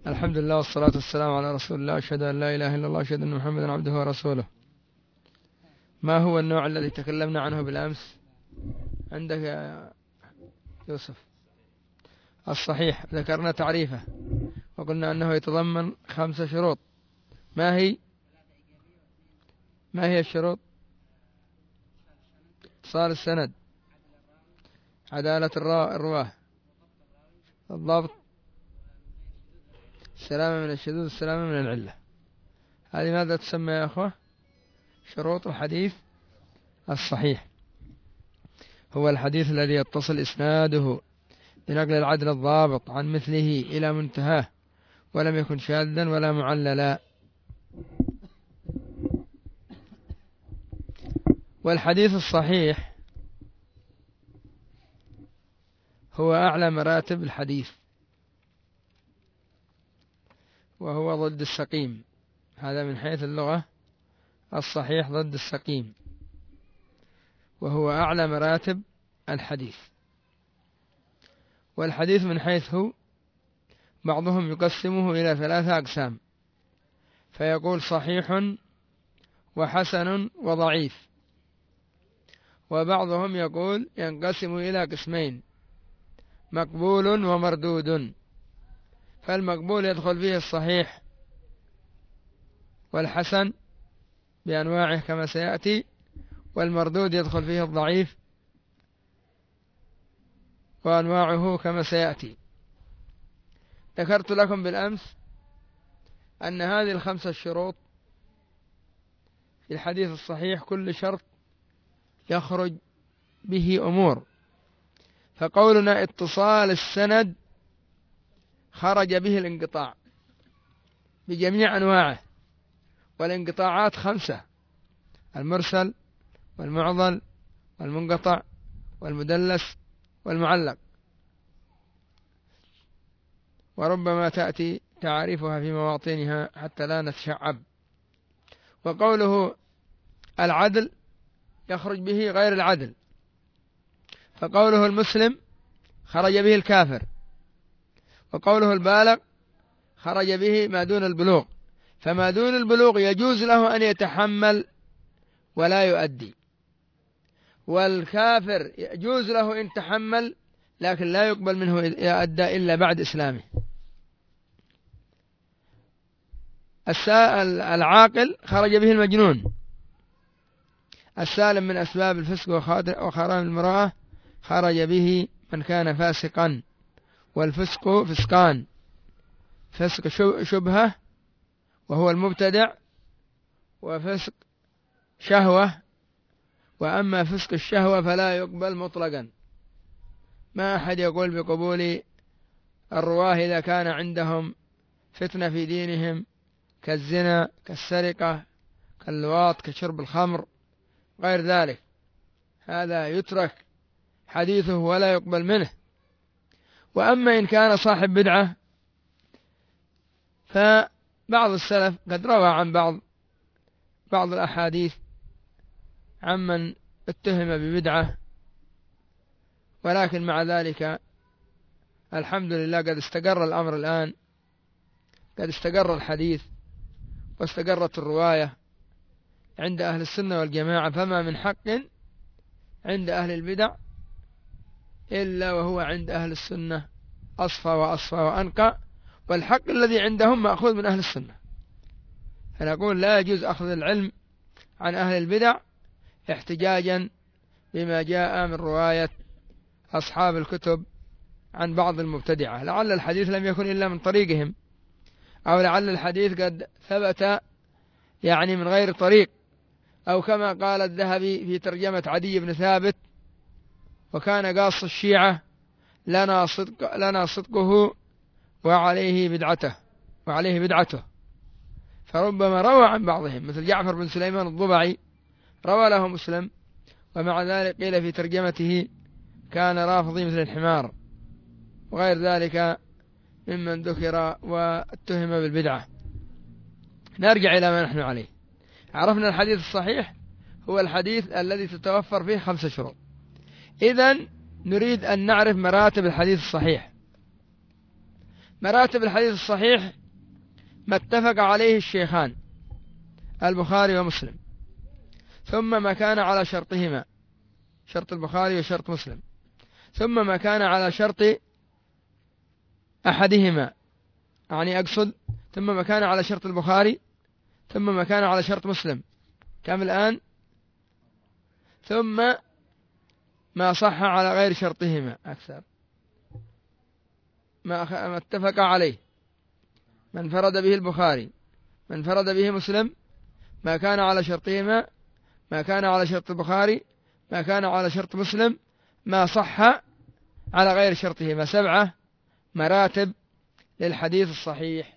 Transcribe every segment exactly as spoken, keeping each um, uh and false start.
الحمد لله والصلاة والسلام على رسول الله، أشهد أن لا إله إلا الله، أشهد أن محمدا عبده ورسوله. ما هو النوع الذي تكلمنا عنه بالأمس عندك يا يوسف؟ الصحيح، ذكرنا تعريفه وقلنا أنه يتضمن خمسة شروط. ما هي ما هي الشروط؟ اتصال السند، عدالة الرواه، الضبط، السلامة من الشذوذ، السلامة من العلة. هذه ماذا تسمى يا أخوة؟ شروط الحديث الصحيح. هو الحديث الذي يتصل إسناده بنقل العدل الضابط عن مثله إلى منتهاه، ولم يكن شاذا ولا معللا. والحديث الصحيح هو أعلى مراتب الحديث، وهو ضد السقيم. هذا من حيث اللغة، الصحيح ضد السقيم، وهو أعلى مراتب الحديث. والحديث من حيث هو بعضهم يقسمه إلى ثلاثة أقسام، فيقول صحيح وحسن وضعيف. وبعضهم يقول ينقسم إلى قسمين، مقبول ومردود. فالمقبول يدخل فيه الصحيح والحسن بأنواعه كما سيأتي، والمردود يدخل فيه الضعيف وأنواعه كما سيأتي. ذكرت لكم بالأمس أن هذه الخمسة الشروط في الحديث الصحيح كل شرط يخرج به أمور. فقولنا اتصال السند خرج به الانقطاع بجميع أنواعه، والانقطاعات خمسة: المرسل والمعضل والمنقطع والمدلس والمعلق، وربما تأتي تعريفها في مواطنها حتى لا نتشعب. وقوله العدل يخرج به غير العدل، فقوله المسلم خرج به الكافر، وقوله البالغ خرج به ما دون البلوغ. فما دون البلوغ يجوز له أن يتحمل ولا يؤدي، والكافر يجوز له إن تحمل لكن لا يقبل منه يؤدى إلا بعد إسلامه. العاقل خرج به المجنون، السالم من أسباب الفسق وخرام المرأة خرج به من كان فاسقا. والفسق فسقان: فسق شبهة وهو المبتدع، وفسق شهوة. وأما فسق الشهوة فلا يقبل مطلقا. ما أحد يقول بقبول الرواه إذا كان عندهم فتنة في دينهم كالزنا، كالسرقة، كاللواط، كشرب الخمر، غير ذلك. هذا يترك حديثه ولا يقبل منه. وأما إن كان صاحب بدعة، فبعض السلف قد روى عن بعض بعض الأحاديث عمن اتهم ببدعة، ولكن مع ذلك الحمد لله قد استقر الأمر الآن، قد استقر الحديث واستقرت الرواية عند أهل السنة والجماعة. فما من حق عند أهل البدع إلا وهو عند أهل السنة أصفى وأصفى وأنقى، والحق الذي عندهم مأخوذ من أهل السنة. فنقول لا يجوز أخذ العلم عن أهل البدع احتجاجا بما جاء من رواية أصحاب الكتب عن بعض المبتدعة. لعل الحديث لم يكن إلا من طريقهم، أو لعل الحديث قد ثبت يعني من غير طريق، أو كما قال الذهبي في ترجمة عدي بن ثابت: وكان قاص الشيعة لنا صدق لنا صدقه وعليه بدعته وعليه بدعته. فربما روى عن بعضهم مثل جعفر بن سليمان الضبعي روى له مسلم، ومع ذلك قيل في ترجمته كان رافضي مثل الحمار، وغير ذلك ممن ذكر واتهم بالبدعة. نرجع إلى ما نحن عليه. عرفنا الحديث الصحيح هو الحديث الذي تتوفر فيه خمس شروط. إذن نريد أن نعرف مراتب الحديث الصحيح. مراتب الحديث الصحيح ما اتفق عليه الشيخان البخاري ومسلم، ثم ما كان على شرطهما، شرط البخاري وشرط مسلم، ثم ما كان على شرط أحدهما، يعني أقصد ثم ما كان على شرط البخاري، ثم ما كان على شرط مسلم، كم الآن؟ ثم ما صح على غير شرطهما أكثر، ما اتفق عليه، من انفرد به البخاري، من انفرد به مسلم، ما كان على شرطهما، ما كان على شرط البخاري، ما كان على شرط مسلم، ما صح على غير شرطهما. سبعة مراتب للحديث الصحيح.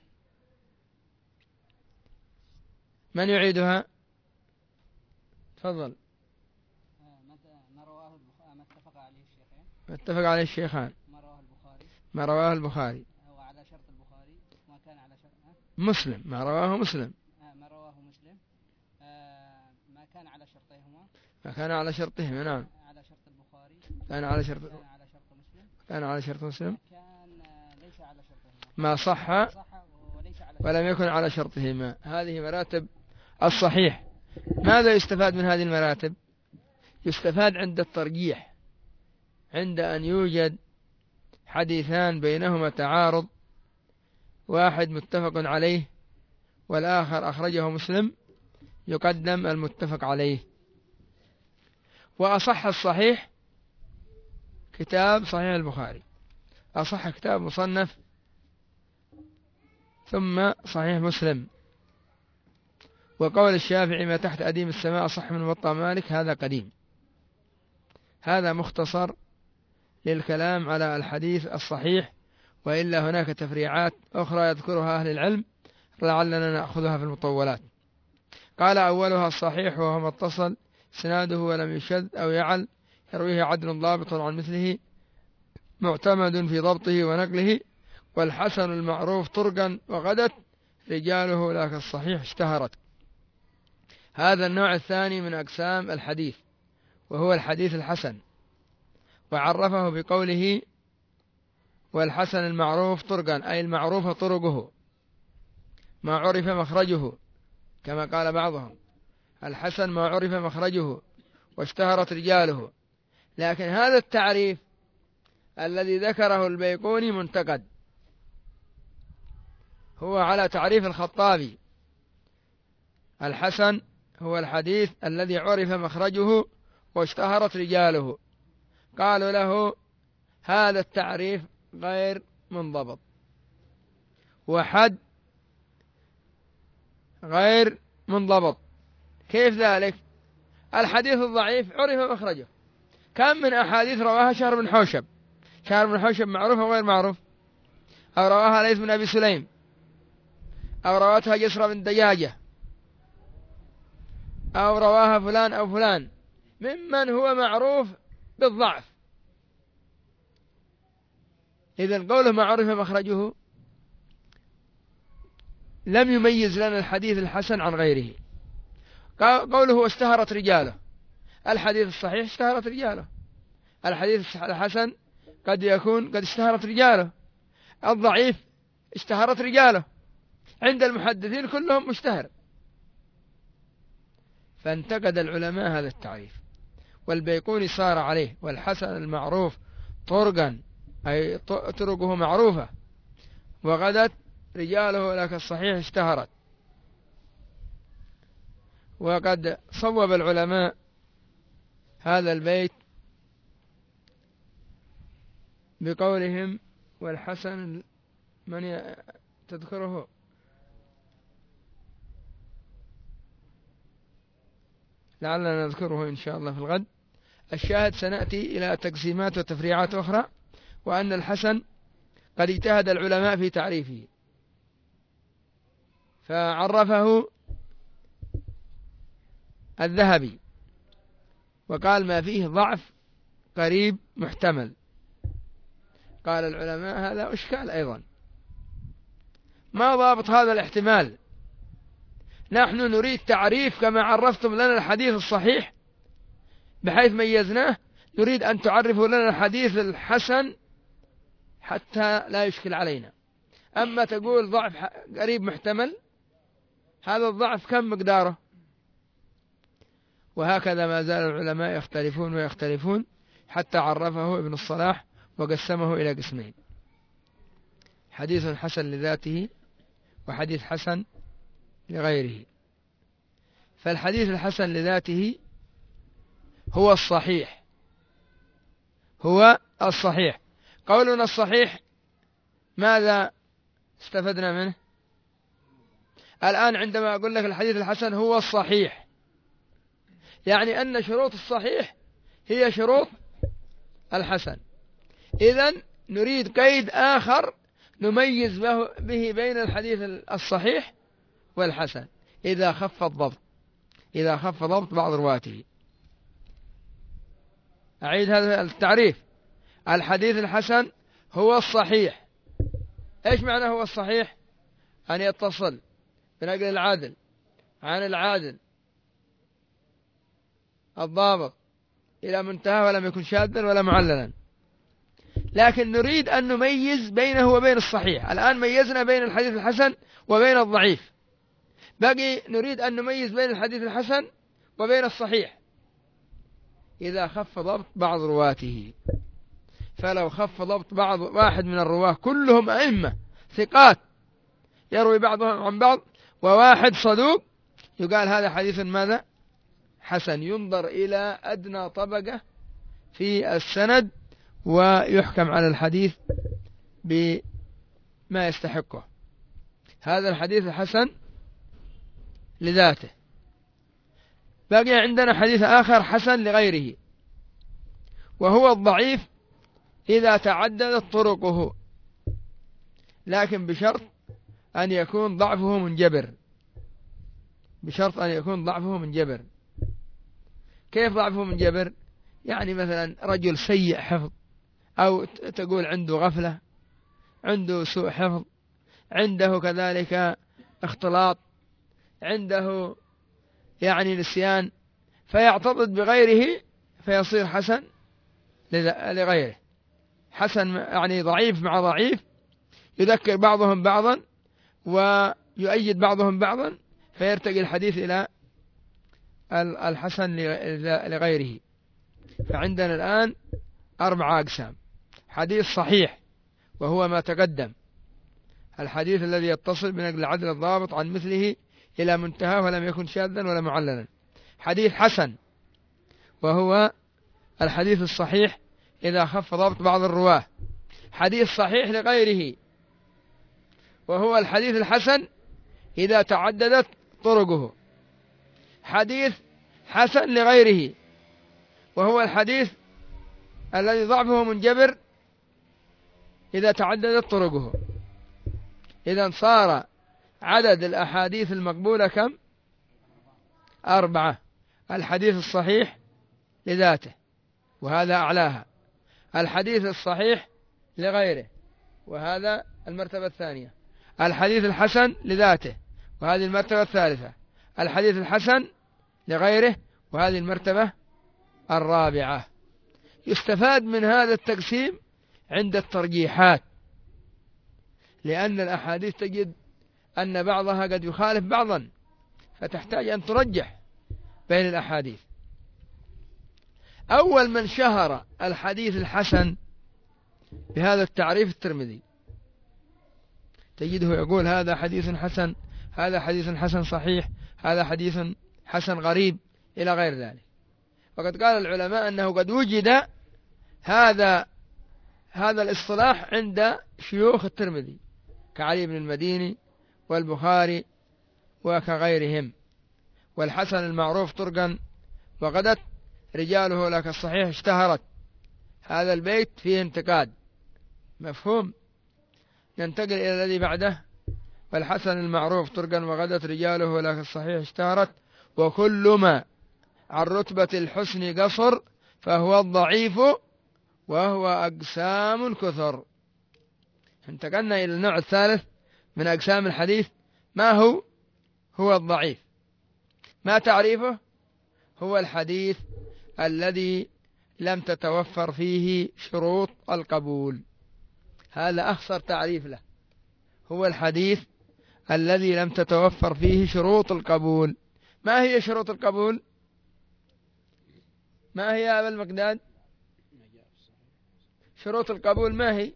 من يعيدها؟ تفضل. ما رواه ما اتفق عليه الشيخان، ما اتفق عليه الشيخان، ما رواه البخاري، ما رواه البخاري، وعلى شرط البخاري، ما كان على شرط مسلم، ما رواه مسلم، ما رواه مسلم، ما كان على شرطهما، ما كان على شرطهما، نعم، على شرط البخاري، كان على شرط، كان على شرط مسلم، كان على شرط مسلم، كان ليس على شرطهما، ما صح وليس على ولم يكن على شرطهما. هذه مراتب الصحيح. ماذا يستفاد من هذه المراتب؟ يستفاد عند الترجيح، عند أن يوجد حديثان بينهما تعارض، واحد متفق عليه والآخر أخرجه مسلم، يقدم المتفق عليه. وأصح الصحيح كتاب صحيح البخاري، أصح كتاب مصنف، ثم صحيح مسلم. وقول الشافعي ما تحت أديم السماء صح من موطأ مالك، هذا قديم. هذا مختصر للكلام على الحديث الصحيح، وإلا هناك تفريعات أخرى يذكرها أهل العلم لعلنا نأخذها في المطولات. قال أولها الصحيح وهو ما اتصل سناده ولم يشذ أو يعل، يرويه عدل ضابط عن مثله معتمد في ضبطه ونقله، والحسن المعروف طرقا وغدت رجاله لك الصحيح اشتهرت. هذا النوع الثاني من أقسام الحديث، وهو الحديث الحسن، وعرفه بقوله والحسن المعروف طرقا، أي المعروف طرقه، ما عرف مخرجه، كما قال بعضهم الحسن ما عرف مخرجه واشتهرت رجاله. لكن هذا التعريف الذي ذكره البيقوني منتقد، هو على تعريف الخطابي. الحسن هو الحديث الذي عرف مخرجه واشتهرت رجاله. قالوا له هذا التعريف غير منضبط، وحد غير منضبط. كيف ذلك؟ الحديث الضعيف عرف مخرجه، كم من أحاديث رواها شهر بن حوشب، شهر بن حوشب معروف أو غير معروف؟ أو رواها ليث بن أبي سليم، أو رواتها جسر بن دجاجة، أو رواها فلان أو فلان ممن هو معروف بالضعف. إذن قوله ما عرف مخرجه لم يميز لنا الحديث الحسن عن غيره. قوله اشتهرت رجاله، الحديث الصحيح اشتهرت رجاله، الحديث الحسن قد يكون قد اشتهرت رجاله، الضعيف اشتهرت رجاله، عند المحدثين كلهم مشتهر. فانتقد العلماء هذا التعريف، والبيقوني صار عليه والحسن المعروف طرقا، أي طرقه معروفة، وغدت رجاله لك الصحيح اشتهرت. وقد صوب العلماء هذا البيت بقولهم والحسن من تذكره لعلنا نذكره إن شاء الله في الغد. الشاهد سنأتي إلى تقسيمات وتفريعات أخرى، وأن الحسن قد اجتهد العلماء في تعريفه، فعرفه الذهبي وقال ما فيه ضعف قريب محتمل. قال العلماء هذا إشكال أيضا، ما ضابط هذا الاحتمال؟ نحن نريد تعريف كما عرفتم لنا الحديث الصحيح بحيث ميزناه، نريد أن تعرفوا لنا الحديث الحسن حتى لا يشكل علينا. أما تقول ضعف قريب محتمل، هذا الضعف كم مقداره؟ وهكذا ما زال العلماء يختلفون ويختلفون حتى عرفه ابن الصلاح وقسمه إلى قسمين: حديث حسن لذاته وحديث حسن لغيره. فالحديث الحسن لذاته هو الصحيح، هو الصحيح. قولنا الصحيح ماذا استفدنا منه؟ الآن عندما أقول لك الحديث الحسن هو الصحيح، يعني أن شروط الصحيح هي شروط الحسن. إذن نريد قيد آخر نميز به بين الحديث الصحيح والحسن: إذا خف الضبط، إذا خف ضبط بعض رواته. أعيد هذا التعريف: الحديث الحسن هو الصحيح. إيش معنى هو الصحيح؟ أن يتصل بنقل العادل عن العادل الضابط إلى منتهى ولم يكن شاذا ولا معللا. لكن نريد أن نميز بينه وبين الصحيح. الآن ميزنا بين الحديث الحسن وبين الضعيف، باقي نريد أن نميز بين الحديث الحسن وبين الصحيح: إذا خف ضبط بعض رواته. فلو خف ضبط بعض واحد من الرواه كلهم أئمة ثقات يروي بعضهم عن بعض وواحد صدوق، يقال هذا حديث ماذا؟ حسن. ينظر إلى أدنى طبقة في السند ويحكم على الحديث بما يستحقه. هذا الحديث الحسن لذاته. باقي عندنا حديث آخر حسن لغيره، وهو الضعيف إذا تعددت طرقه، لكن بشرط أن يكون ضعفه منجبر، بشرط أن يكون ضعفه منجبر. كيف ضعفه منجبر؟ يعني مثلا رجل سيء حفظ، أو تقول عنده غفلة، عنده سوء حفظ، عنده كذلك اختلاط، عنده يعني نسيان، فيعتضد بغيره فيصير حسن لغيره. حسن يعني ضعيف مع ضعيف، يذكر بعضهم بعضا ويؤيد بعضهم بعضا، فيرتقي الحديث إلى الحسن لغيره. فعندنا الآن أربعة أقسام: حديث صحيح وهو ما تقدم، الحديث الذي يتصل بنقل العدل الضابط عن مثله إلى منتهى ولم يكن شاذا ولا معللا. حديث حسن وهو الحديث الصحيح إذا خف ضبط بعض الرواه. حديث صحيح لغيره وهو الحديث الحسن إذا تعددت طرقه. حديث حسن لغيره وهو الحديث الذي ضعفه منجبر إذا تعددت طرقه. إذا صار عدد الأحاديث المقبولة كم؟ أربعة: الحديث الصحيح لذاته وهذا أعلاها، الحديث الصحيح لغيره وهذا المرتبة الثانية، الحديث الحسن لذاته وهذه المرتبة الثالثة، الحديث الحسن لغيره وهذه المرتبة الرابعة. يستفاد من هذا التقسيم عند الترجيحات، لأن الأحاديث تجد أن بعضها قد يخالف بعضا، فتحتاج أن ترجح بين الأحاديث. أول من شهر الحديث الحسن بهذا التعريف الترمذي، تجده يقول هذا حديث حسن، هذا حديث حسن صحيح، هذا حديث حسن غريب، إلى غير ذلك. وقد قال العلماء أنه قد وجد هذا هذا الاصطلاح عند شيوخ الترمذي كعلي بن المديني والبخاري وكغيرهم. والحسن المعروف طرقا وغدت رجاله لك الصحيح اشتهرت. هذا البيت فيه انتقاد مفهوم. ننتقل إلى الذي بعده: والحسن المعروف طرقا وغدت رجاله لك الصحيح اشتهرت، وكل ما عن رتبة الحسن قصر فهو الضعيف وهو أقسام كثر. انتقلنا إلى النوع الثالث من أقسام الحديث. ما هو؟ هو الضعيف. ما تعريفه؟ هو الحديث الذي لم تتوفر فيه شروط القبول. هذا أخصر تعريف له، هو الحديث الذي لم تتوفر فيه شروط القبول. ما هي شروط القبول؟ ما هي يا أبا المقداد؟ شروط القبول ما هي؟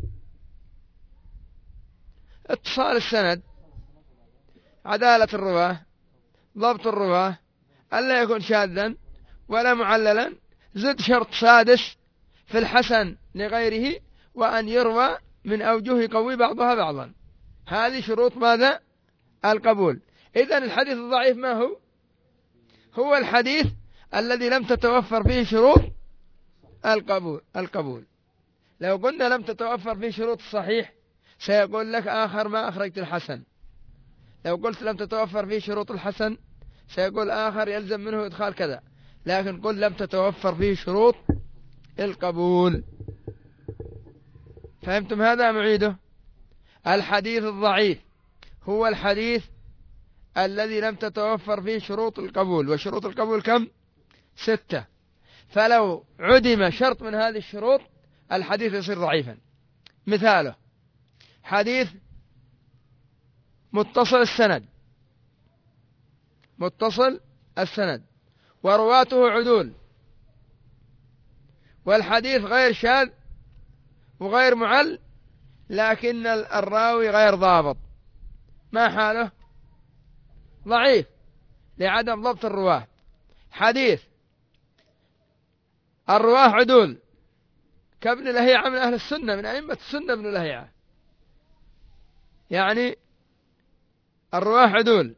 اتصال السند، عدالة الرواه، ضبط الرواه، ألا يكون شاذا ولا معللا، زد شرط سادس في الحسن لغيره، وأن يروى من أوجه يقوي بعضها بعضا. هذه شروط ماذا؟ القبول. إذن الحديث الضعيف ما هو؟ هو الحديث الذي لم تتوفر فيه شروط القبول. القبول لو قلنا لم تتوفر فيه شروط الصحيح سيقول لك آخر ما أخرجت الحسن. لو قلت لم تتوفر فيه شروط الحسن سيقول آخر يلزم منه إدخال كذا. لكن قل لم تتوفر فيه شروط القبول. فهمتم هذا؟ معيده. الحديث الضعيف هو الحديث الذي لم تتوفر فيه شروط القبول. وشروط القبول كم؟ ستة. فلو عدم شرط من هذه الشروط الحديث يصير ضعيفا. مثاله حديث متصل السند، متصل السند ورواته عدول، والحديث غير شاذ وغير معل، لكن الراوي غير ضابط، ما حاله؟ ضعيف لعدم ضبط الرواه. حديث الرواه عدول كابن لهيعة من أهل السنة، من أئمة السنة ابن لهيعة، يعني الرواه عدول،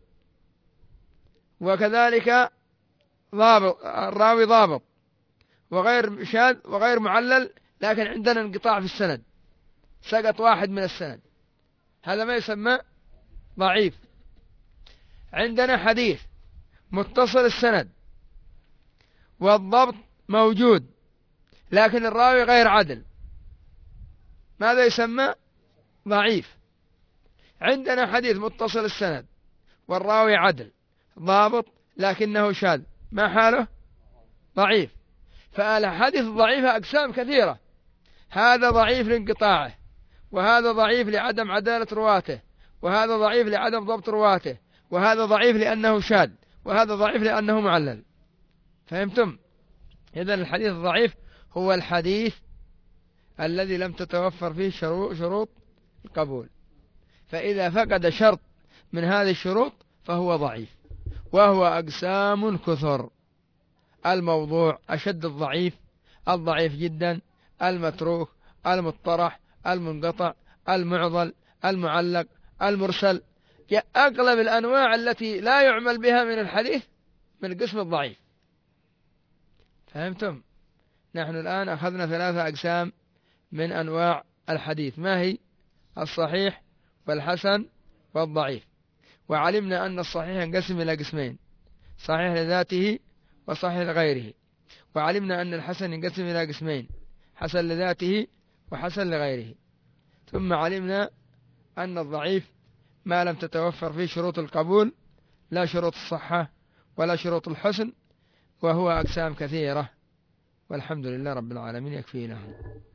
وكذلك ضابط، الراوي ضابط وغير شاذ وغير معلل، لكن عندنا انقطاع في السند، سقط واحد من السند، هذا ما يسمى ضعيف. عندنا حديث متصل السند والضبط موجود لكن الراوي غير عدل، ماذا يسمى؟ ضعيف. عندنا حديث متصل السند والراوي عدل ضابط لكنه شاذ، ما حاله؟ ضعيف. فالحديث الضعيفة أقسام كثيرة، هذا ضعيف لانقطاعه، وهذا ضعيف لعدم عدالة رواته، وهذا ضعيف لعدم ضبط رواته، وهذا ضعيف لأنه شاذ، وهذا ضعيف لأنه معلل. فهمتم؟ إذن الحديث الضعيف هو الحديث الذي لم تتوفر فيه شروط القبول، فإذا فقد شرط من هذه الشروط فهو ضعيف، وهو أقسام كثر. الموضوع أشد الضعيف، الضعيف جدا، المتروك، المطرح، المنقطع، المعضل، المعلق، المرسل، أغلب الأنواع التي لا يعمل بها من الحديث من القسم الضعيف. فهمتم؟ نحن الآن أخذنا ثلاثة أقسام من أنواع الحديث، ما هي؟ الصحيح والحسن والضعيف. وعلمنا أن الصحيح ينقسم إلى قسمين، صحيح لذاته وصحيح لغيره. وعلمنا أن الحسن ينقسم إلى قسمين، حسن لذاته وحسن لغيره. ثم علمنا أن الضعيف ما لم تتوفر فيه شروط القبول، لا شروط الصحة ولا شروط الحسن، وهو أقسام كثيرة، والحمد لله رب العالمين. يكفينا.